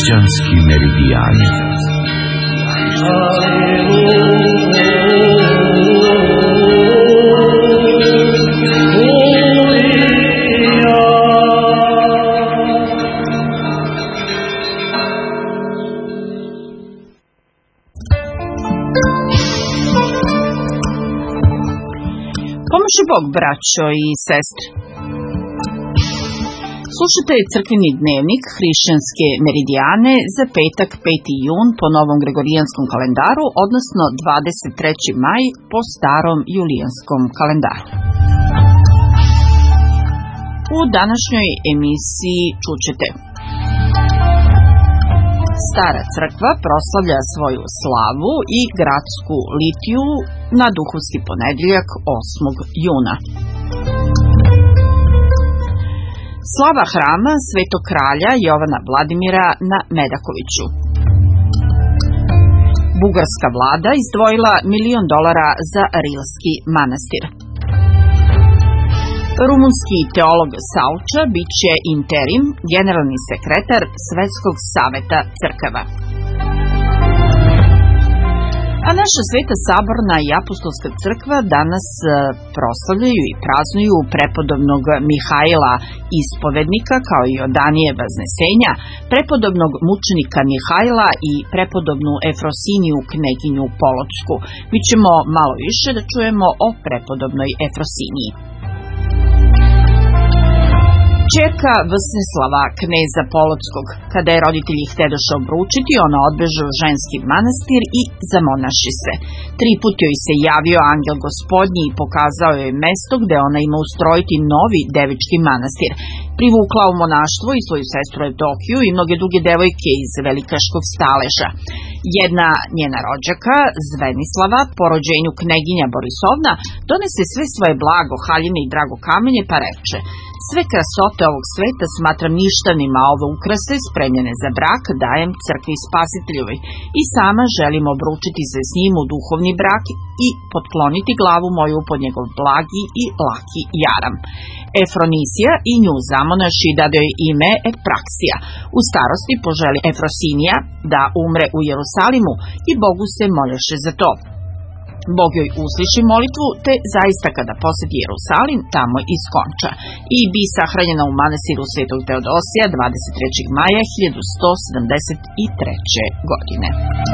Hrišćanski meridijani. Pomoži Bog, braćo i sestre. Slušajte crkveni dnevnik Hrišćanske meridijane za petak 5. jun po novom gregorijanskom kalendaru, odnosno 23. maj po starom julijanskom kalendaru. U današnjoj emisiji čućete: Stara crkva proslavlja svoju slavu i gradsku litiju na Duhovski ponedeljak 8. juna. Slava hrama Svetog kralja Jovana Vladimira na Medakoviću. Bugarska vlada izdvojila $1 milion za Rilski manastir. Rumunski teolog Sauča biće interim generalni sekretar Svetskog saveta crkava. A naša Sveta saborna i apostolska crkva danas proslavljaju i praznuju prepodobnog Mihajla ispovednika, kao i Odanije Vaznesenja, prepodobnog mučenika Mihajla i prepodobnu Efrosiniju kneginju Polotsku. Mi ćemo malo više da čujemo o prepodobnoj Efrosiniji. Ćerka Vsneslava, kneza Polotskog, kada je roditelji htedoše obručiti, ona odbeže u ženski manastir i zamonaši se. 3 puta joj se javio angel Gospodnji i pokazao joj mesto gde ona ima ustrojiti novi devički manastir. Privukla u monaštvo i svoju sestru Evdokiju i mnoge druge devojke iz velikaškog staleža. Jedna njena rođaka, Zvenislava, po rođenju kneginja Borisovna, donese sve svoje blago, haljine i drago kamenje, pa reče: sve krasote ovog sveta smatram ništavnima, a ove ukrase spremljene za brak dajem crkvi Spasiteljovoj i sama želim obručiti se s njim u duhovni brak i potkloniti glavu moju pod njegov blagi i laki jaram. Efronisija i nju zamonaši i dade joj ime Epraksija. U starosti poželi Efrosinija da umre u Jerusalimu i Bogu se molješe za to. Bog joj usliši molitvu, te zaista kada poseti Jerusalim, tamo i skonča. I bi sahranjena u manastiru Svetog Teodosija 23. maja 1173. godine.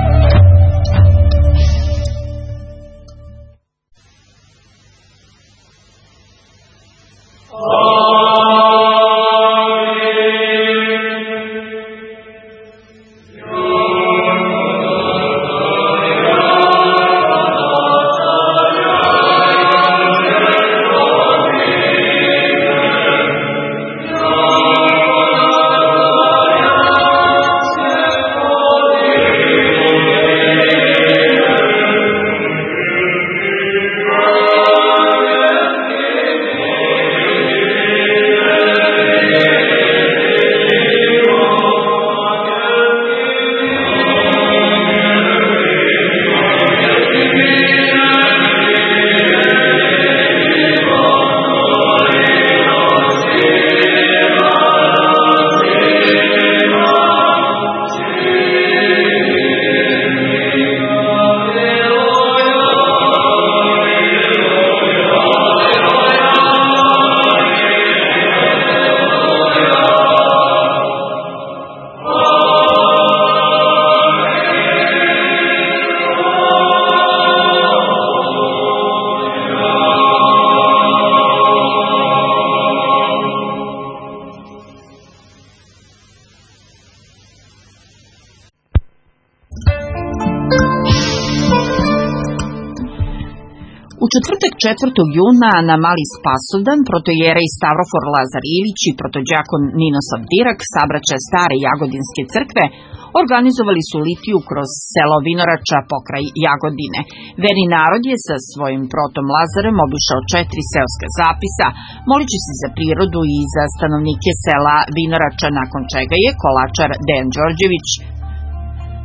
U četvrtak 4. juna na Mali Spasovdan protojerej Stavrofor Lazar Ilić i protođakon Ninoslav Dirak, sabraća Stare Jagodinske crkve, organizovali su litiju kroz selo Vinorača pokraj Jagodine. Verni narod je sa svojim protom Lazarem obišao 4 seoska zapisa, molići se za prirodu i za stanovnike sela Vinorača, nakon čega je kolačar Dejan Đorđević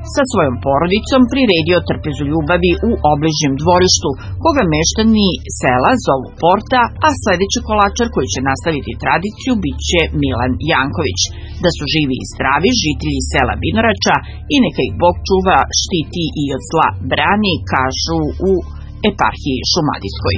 sa svojom porodicom priredio trpezu ljubavi u obližnjem dvorištu, koga meštani sela zovu Porta, a sledeći kolačar koji će nastaviti tradiciju biće Milan Janković. Da su živi i zdravi žitelji sela Vinorača i neka ih Bog čuva, štiti i od zla brani, kažu u eparhiji Šumadijskoj.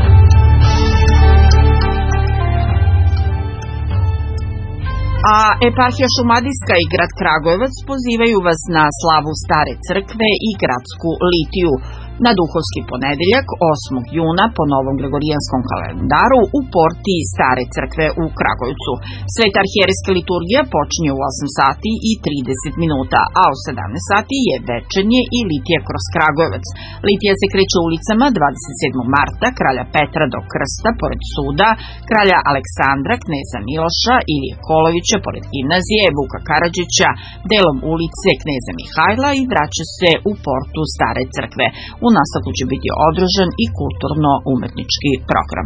A eparhija Šumadijska i grad Kragujevac pozivaju vas na slavu Stare crkve i gradsku litiju na duhovski ponedeljak 8. juna po novom gregorijanskom kalendaru u porti Stare crkve u Kragujevcu. Sveta arhijerejska liturgija počinje u 8 sati i 30 minuta, a u 17 sati je večernje i litija kroz Kragujevac. Litija se kreće ulicama 27. marta, Kralja Petra do Krsta pored suda, Kralja Aleksandra, Kneza Miloša, Ilije Kolovića pored gimnazije, Vuka Karadžića, delom ulice Kneza Mihajla i vraća se u portu Stare crkve. U nastavku će biti održan i kulturno-umetnički program.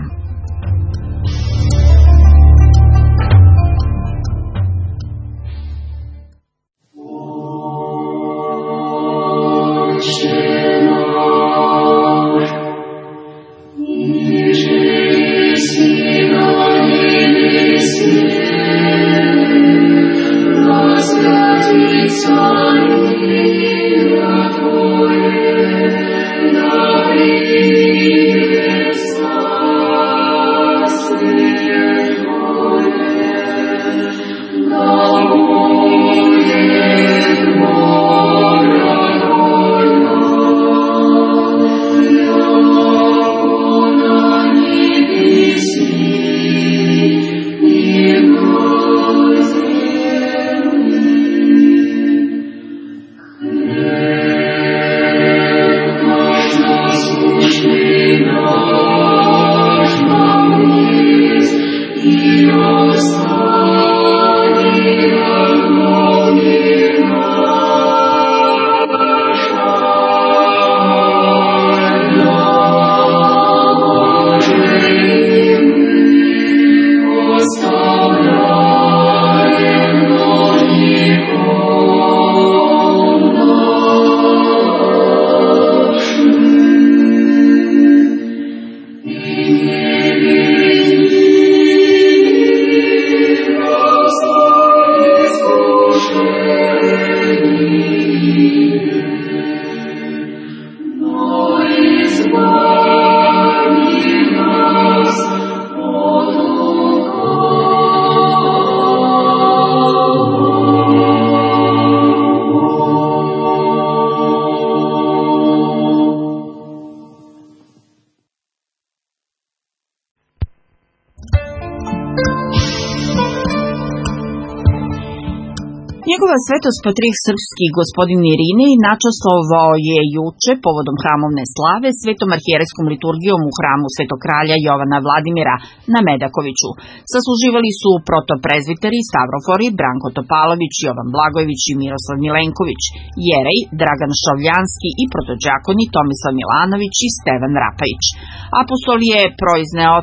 Njegova svetost patrijarh srpski gospodin Irinej načastvovao je juče povodom hramovne slave svetom arhijerejskom liturgijom u hramu Svetog kralja Jovana Vladimira na Medakoviću. Sasluživali su protoprezviteri Stavrofori, Branko Topalović, Jovan Blagojević i Miroslav Milenković, jerej Dragan Šovljanski i protođakoni Tomislav Milanović i Stevan Rapajić. Apostol je proizneo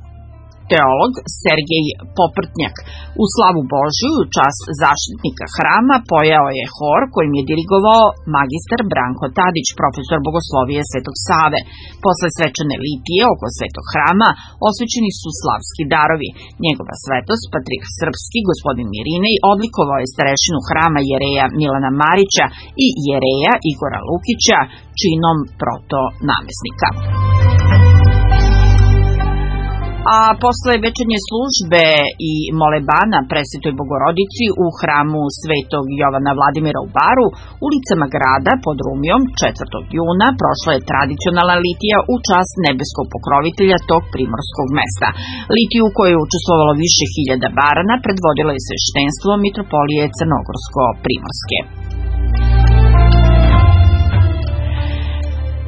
teolog Sergej Poprtnjak. U slavu Božju u čast zaštitnika hrama pojao je hor kojim je dirigovao magistar Branko Tadić, profesor bogoslovije Svetog Save. Posle svečane litije oko Svetog hrama osvećeni su slavski darovi. Njegova svetost, patrijarh srpski gospodin Irinej, odlikovao je starešinu hrama jereja Milana Marića i jereja Igora Lukića činom protonamesnika. A posle večernje službe i molebana Presvetoj Bogorodici u hramu Svetog Jovana Vladimira u Baru, ulicama grada pod Rumijom 4. juna prošla je tradicionalna litija u čast nebeskog pokrovitelja tog primorskog mesta. Litiju u kojoj je učestvovalo više hiljada barana predvodilo je sveštenstvo mitropolije Crnogorsko-primorske.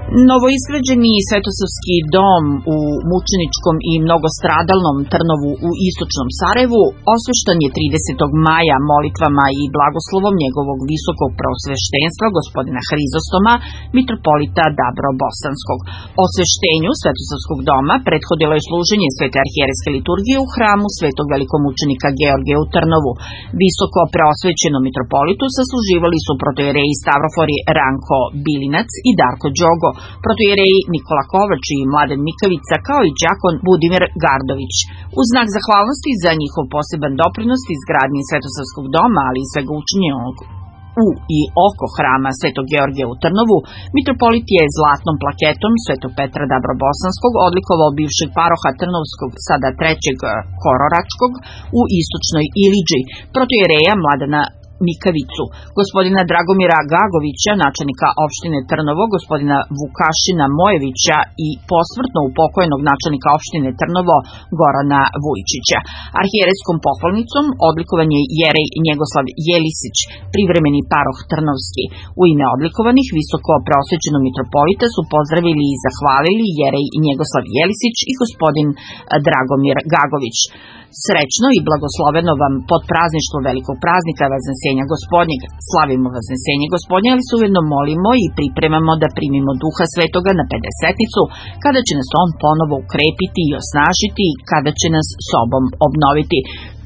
Novoizgrađeni Svetosavski dom u mučeničkom i mnogostradalnom Trnovu u istočnom Sarajevu osveštan je 30. maja molitvama i blagoslovom njegovog visokog preosveštenstva gospodina Hrizostoma, mitropolita Dabro-Bosanskog. Osveštenju Svetosavskog doma prethodilo je služenje svete arhijerejske liturgije u hramu svetog velikomučenika Georgija u Trnovu. Visoko preosvećenom mitropolitu sasluživali su protojereji Stavrofori Ranko Bilinac i Darko Đogo, protojereji Nikola Kovač i Mladen Mikavica, kao i đakon Budimir Gardović. U znak zahvalnosti za njihov poseban doprinos izgradnji Svetosavskog doma, ali i svega učinjenog u i oko hrama Svetog Georgija u Trnovu, mitropolit je zlatnom plaketom Svetog Petra Dabrobosanskog odlikovao bivšeg paroha Trnovskog, sada trećeg Kororačkog, u istočnoj Ilidži, protojereja Mladena Mikavicu, gospodina Dragomira Gagovića, načelnika opštine Trnovo, gospodina Vukašina Mojevića i posmrtno upokojenog načelnika opštine Trnovo Gorana Vujčića. Arhijerejskom pohvalnicom odlikovan je jerej Njegoslav Jelisić, privremeni paroh Trnovski. U ime odlikovanih visoko preosvećenog mitropolita su pozdravili i zahvalili jerej Njegoslav Jelisić i gospodin Dragomir Gagović. Srećno i blagosloveno vam podprazništvo velikog praznika Vaznesenja Gospodnjeg. Slavimo Vaznesenje Gospodnje, ali se ujedno molimo i pripremamo da primimo Duha Svetoga na Pedesetnicu, kada će nas on ponovo ukrepiti i osnažiti, kada će nas sobom obnoviti.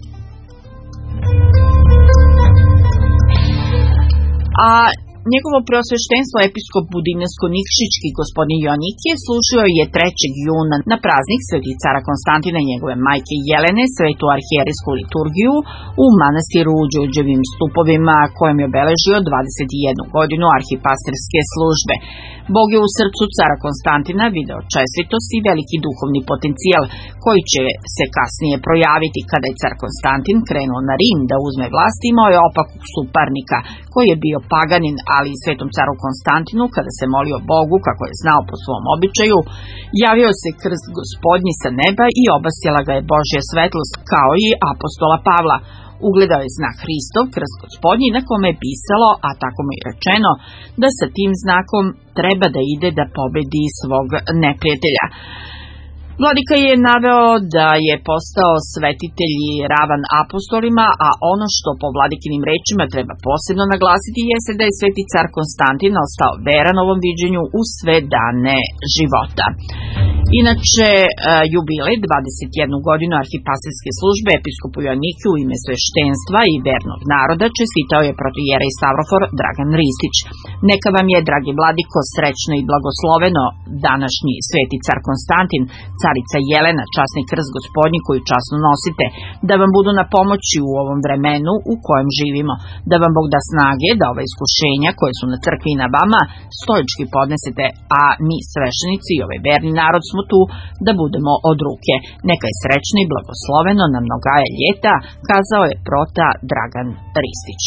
Njegovo preosveštenstvo episkop Budimljansko-Nikšićki gospodin Joannikije služio je 3. juna na praznik Svetih cara Konstantina i njegove majke Jelene, svetu arhijerejsku liturgiju u manastiru u Đurđevim stupovima, kojem je obeležio 21 godinu arhipastirske službe. Bog je u srcu cara Konstantina video čestitost i veliki duhovni potencijal, koji će se kasnije projaviti. Kada je car Konstantin krenuo na Rim da uzme vlast, imao je opakog suparnika, koji je bio paganin, ali i svetom caru Konstantinu, kada se molio Bogu, kako je znao po svom običaju, javio se krst Gospodnji sa neba i obasjala ga je Božja svetlost, kao i apostola Pavla. Ugledao je znak Hristov, krst Gospodnji, na kome je pisalo, a tako mu je rečeno, da sa tim znakom treba da ide da pobedi svog neprijatelja. Vladika je naveo da je postao svetitelj i ravan apostolima, a ono što po vladikinim rečima treba posebno naglasiti jeste da je sveti car Konstantin ostao veran ovom viđenju u sve dane života. Inače, jubilej 21 godinu arhipastirske službe episkopu Joannikiju u ime sveštenstva i vernog naroda čestitao je protojerej Stavrofor Dragan Ristić. Neka vam je, dragi vladiko, srećno i blagosloveno današnji sveti car Konstantin, carica Jelena, časni krst Gospodnji koju časno nosite, da vam budu na pomoći u ovom vremenu u kojem živimo, da vam Bog da snage da ova iskušenja koje su na crkvi i na vama stoički podnesete, a mi sveštenici i ovaj verni narod smo tu da budemo od ruke. Neka je srećno i blagosloveno na mnogaja ljeta, kazao je prota Dragan Ristić.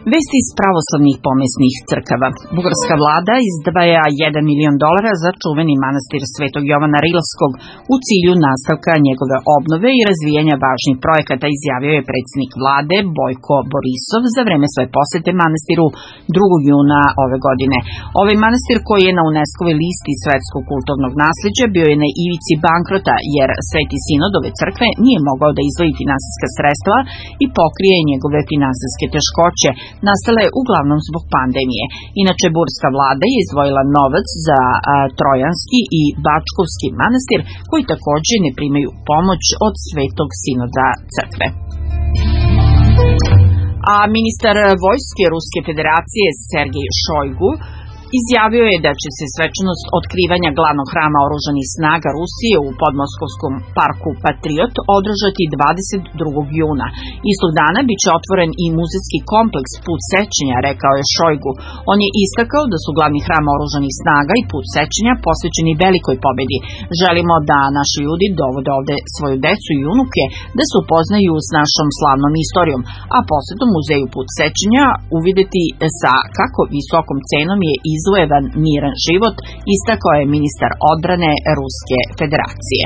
Vesti iz pravoslavnih pomesnih crkava. Bugarska vlada izdvaja $1 milion za čuveni manastir Svetog Jovana Rilskog u cilju nastavka njegove obnove i razvijanja važnih projekata, izjavio je predsjednik vlade Bojko Borisov za vreme svoje posete manastiru 2. juna ove godine. Ovaj manastir, koji je na UNESCO-voj listi svetskog kulturnog nasleđa, bio je na ivici bankrota jer Sveti sinod ove crkve nije mogao da izdvoji finansijska sredstva i pokrije njegove finansijske teškoće, nastale uglavnom zbog pandemije. Inače, bugarska vlada je izdvojila novac za Trojanski i Bačkovski manastir, koji također ne primaju pomoć od Svetog sinoda crkve. A ministar vojske Ruske federacije Sergej Šojgu izjavio je da će se svečanost otkrivanja glavnog hrama oružanih snaga Rusije u podmoskovskom parku Patriot održati 22. juna. Istog dana biće otvoren i muzejski kompleks Put sećanja, rekao je Šojgu. On je istakao da su glavni hram oružanih snaga i Put sećanja posvećeni velikoj pobedi. Želimo da naši ljudi dovode ovde svoju decu i unuke da se upoznaju s našom slavnom istorijom, a posetom muzeju Put sećanja uvideti sa kako visokom cenom je izvojevan miran život, istakao je ministar odbrane Ruske federacije.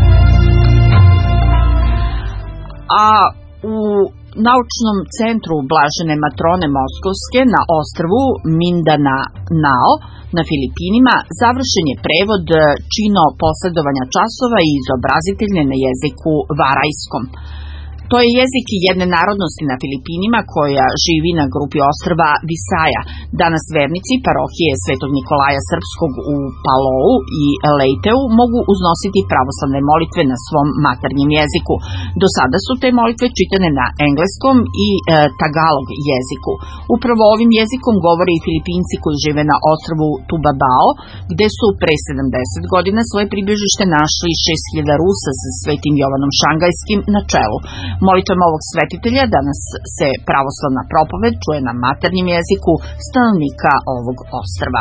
A u Naučnom centru Blažene Matrone Moskovske na ostrvu Mindanao na Filipinima završen je prevod čino posredovanja časova i izobraziteljne na jeziku varajskom. To je jezik jedne narodnosti na Filipinima koja živi na grupi ostrva Visaja. Danas vernici parohije Svetog Nikolaja Srpskog u Palou i Leyteu mogu uznositi pravoslavne molitve na svom maternjem jeziku. Do sada su te molitve čitane na engleskom i tagalog jeziku. Upravo ovim jezikom govore i Filipinci koji žive na ostrvu Tubabao, gde su pre 70 godina svoje pribežište našli 6000 Rusa sa Svetim Jovanom Šangajskim na čelu. Molitvama ovog svetitelja danas se pravoslavna propoved čuje na maternjem jeziku stanovnika ovog ostrva.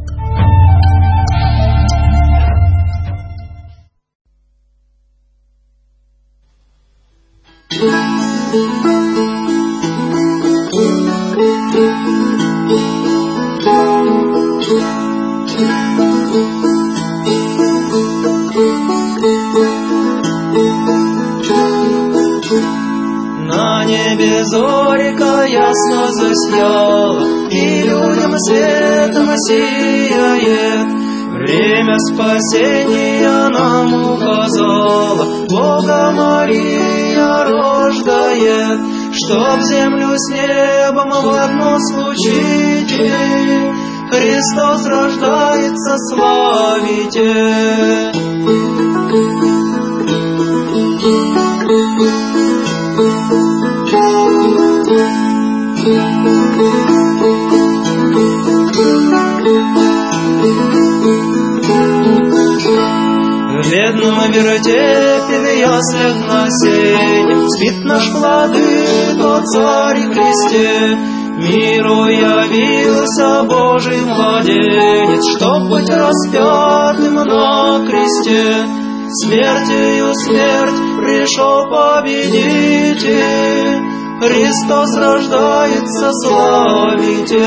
На небе зорька ясно засияла, и людям светом сияет. Время спасения нам указала, Бога Мария рождает, чтоб землю с небом в одно случите. Христос рождается, славите. В бедном вертепе в яслях на сене спит наш владыка, царь и кресте. Миру явился Божий младенец, чтоб быть распятым на кресте. Смертью смерть пришел победитель, Христос рождается, славите.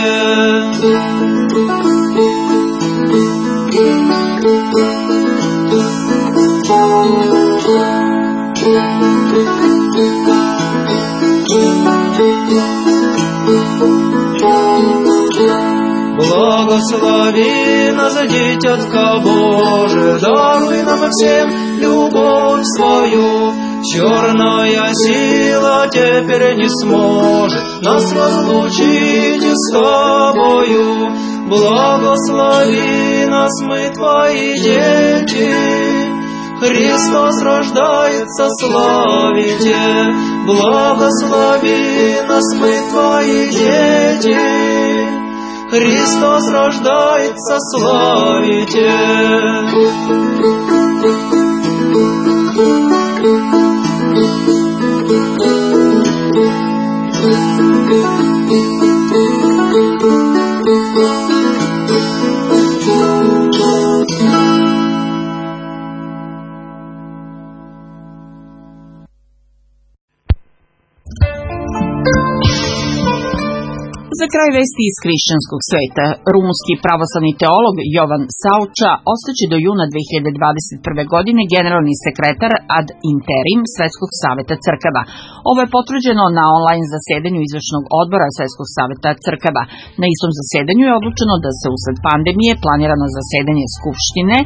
Благослови нас, дитятка Божия, даруй нам всем любовь свою. Черная сила теперь не сможет нас разлучить с тобою. Благослови нас, мы твои дети, Христос рождается, славите. Благослови нас, мы твои дети, Христос рождается, славите. Za kraj vesti iz hrišćanskog sveta. Rumunski pravoslavni teolog Jovan Sauča ostaće do juna 2021. godine generalni sekretar ad interim Svetskog saveta crkava. Ovo je potvrđeno na online zasedanju izvršnog odbora Svetskog saveta crkava. Na istom zasedanju je odlučeno da se usled pandemije planirano zasedanje Skupštine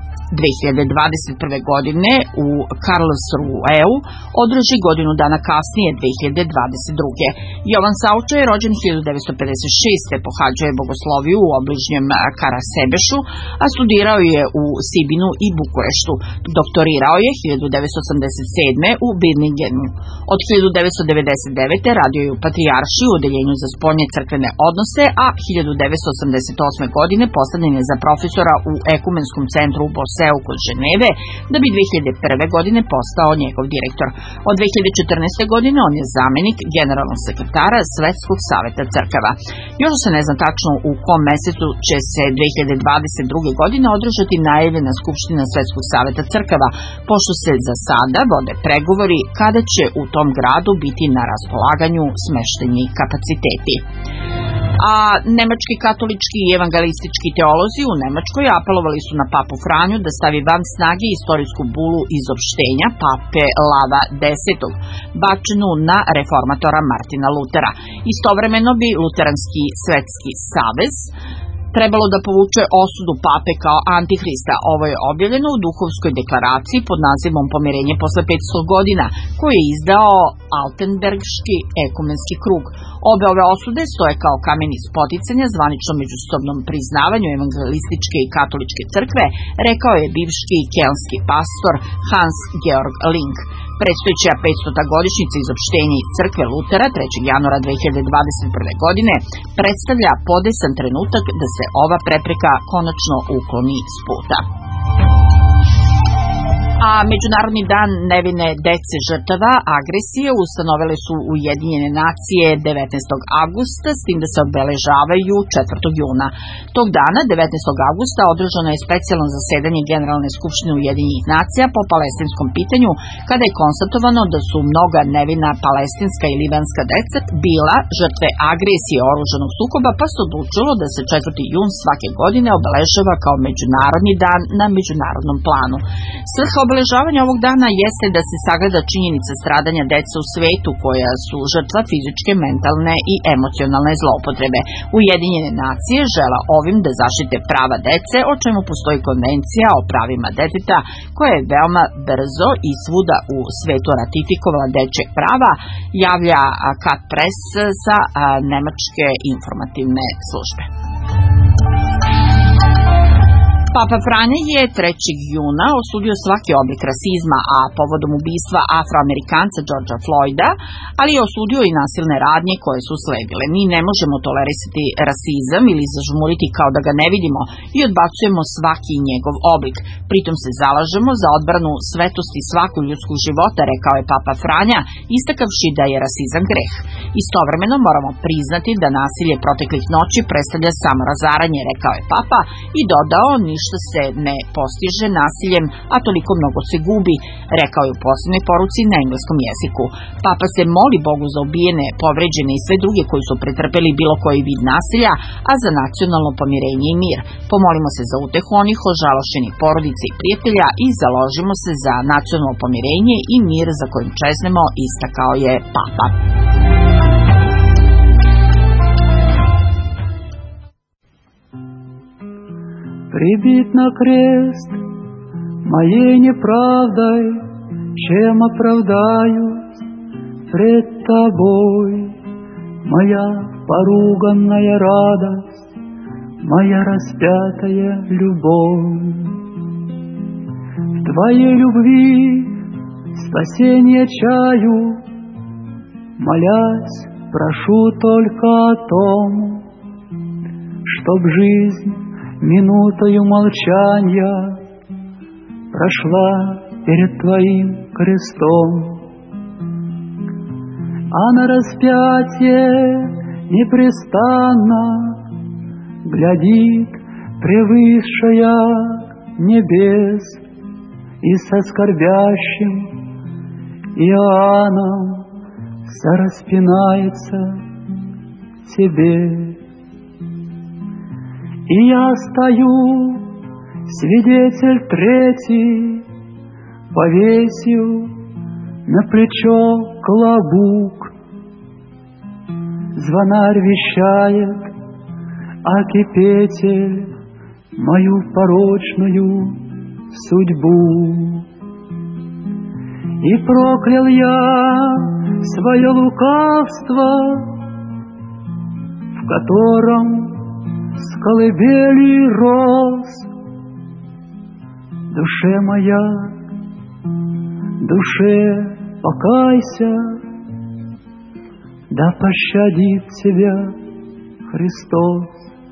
2021. godine u Karlsruheu održi godinu dana kasnije, 2022. Jovan Sauča je rođen 1956. Pohađao je bogosloviju u obližnjem Karasebešu, a studirao je u Sibinu i Bukureštu. Doktorirao je 1987. u Birmingenu. Od 1999. radio je u Patrijaršiji u odeljenju za spoljne crkvene odnose, a 1988. godine postavljen je za profesora u Ekumenskom centru u Boseu kod Ženeve, da bi 2001. godine postao njegov direktor. Od 2014. godine on je zamenik generalnog sekretara Svetskog saveta crkava. Još se ne zna tačno u kom mesecu će se 2022. godine održati najavljena Skupština Svetskog saveta crkava, pošto se za sada vode pregovori kada će u tom gradu biti na raspolaganju smešteni kapaciteti. A nemački katolički i evangelistički teolozi u Nemačkoj apelovali su na papu Franju da stavi van snage istorijsku bulu izopštenja pape Lava X, bačenu na reformatora Martina Lutera. Istovremeno bi Luteranski svetski savez trebalo da povuče osudu pape kao antihrista. Ovo je objavljeno u duhovskoj deklaraciji pod nazivom Pomirenje posle 500 godina, koju je izdao Altenbergski ekumenski krug. Obe ove osude stoje kao kameni spoticanja zvaničnom međusobnom priznavanju evangelističke i katoličke crkve, rekao je bivši kelnski pastor Hans Georg Link. Predstojeća 500. godišnjica izopštenja iz crkve Lutera 3. januara 2021. godine predstavlja podesan trenutak da se ova prepreka konačno ukloni s puta. A Međunarodni dan nevine dece žrtava agresije ustanovile su Ujedinjene nacije 19. avgusta, s tim da se obeležavaju 4. juna. Tog dana, 19. avgusta, održano je specijalno zasedanje Generalne skupštine Ujedinjenih nacija po palestinskom pitanju, kada je konstatovano da su mnoga nevina palestinska i libanska deca bila žrtve agresije oružanog sukoba, pa se odlučilo da se 4. jun svake godine obeležava kao Međunarodni dan na međunarodnom planu. Svrha obeležavanja ovog dana jeste da se sagleda činjenica stradanja dece u svetu koja su žrtva fizičke, mentalne i emocionalne zloupotrebe. Ujedinjene nacije žele ovim da zaštite prava dece, o čemu postoji konvencija o pravima deteta koja je veoma brzo i svuda u svetu ratifikovala dečje prava, javlja Kat Press sa nemačke informativne službe. Papa Franja je 3. juna osudio svaki oblik rasizma, a povodom ubistva afroamerikanca Georgea Floyda, ali je osudio i nasilne radnje koje su sledile. Mi ne možemo tolerisati rasizam ili zažmuriti kao da ga ne vidimo i odbacujemo svaki njegov oblik. Pritom se zalažemo za odbranu svetosti svakog ljudskog života, rekao je Papa Franja, istakavši da je rasizam greh. Istovremeno moramo priznati da nasilje proteklih noći predstavlja samo razaranje, rekao je Papa i dodao ništa se ne postiže nasiljem, a toliko mnogo se gubi, rekao je u posljednoj poruci na engleskom jeziku. Papa se moli Bogu za ubijene, povređene i sve druge koji su pretrpeli bilo koji vid nasilja, a za nacionalno pomirenje i mir. Pomolimo se za utehu onih ožalošćenih porodica i prijatelja i založimo se za nacionalno pomirenje i mir za kojim čeznemo, istakao je Papa. Прибит на крест моей неправдой, чем оправдаюсь пред тобой, моя поруганная радость, моя распятая любовь. В твоей любви спасение чаю, молясь, прошу только о том, чтоб жизнь минутою молчания прошла перед Твоим крестом, а на распятие непрестанно глядит превысшая небес и со скорбящим Иоанном сораспинается себе. И я стою, свидетель третий, повесил на плечо клобук. Звонарь вещает, а кипетель мою порочную судьбу. И проклял я свое лукавство, в котором с колыбели рос. Душе моя, душе покайся, да пощадит тебя Христос.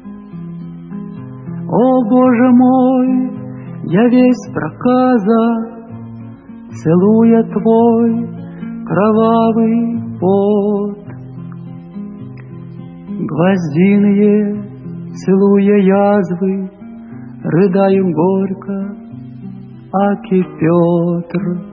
О, Боже мой, я весь проказа, целуя твой кровавый пот. Гвоздиные, целуя язвы, рыдаем горько, аки Петр.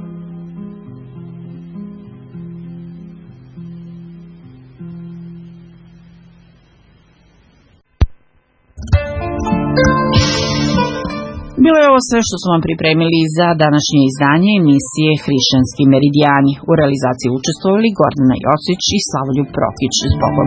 Bilo je ovo sve što smo vam pripremili za današnje izdanje emisije Hrišćanski meridijani. U realizaciji učestvovali Gordana Josić i Slavoljub Prokić. Zbogom.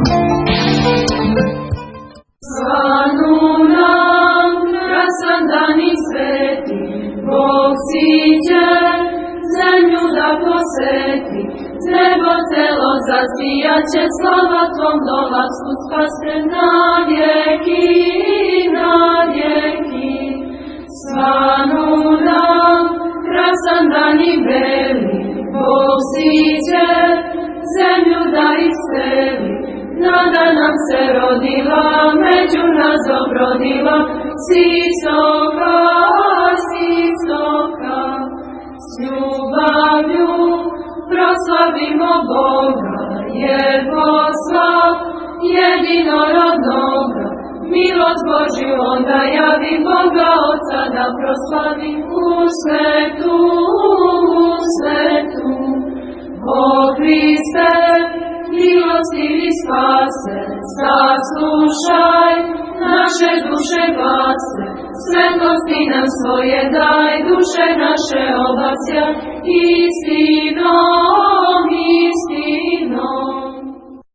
Svanu nam, krasan dan i sveti, Bog siđe, zemlju da poseti, nebo celo zasijaće, slava tvom dolasku spase na vjeki, na vjeki. Svanu nam, krasan dan i beli, Bog siđe, zemlju da isceli, nada nam se rodila, među nas dobrodila, sisoka, sisoka. S ljubavlju proslavimo Boga, jer poslao jedinorodnoga. Milost Božju onda javi, Boga Otca da proslavi u svetu, u svetu. O Hriste, milostivi spase, saslušaj naše duše glase, svetlosti nam svoje daj, duše naše obasja, istinom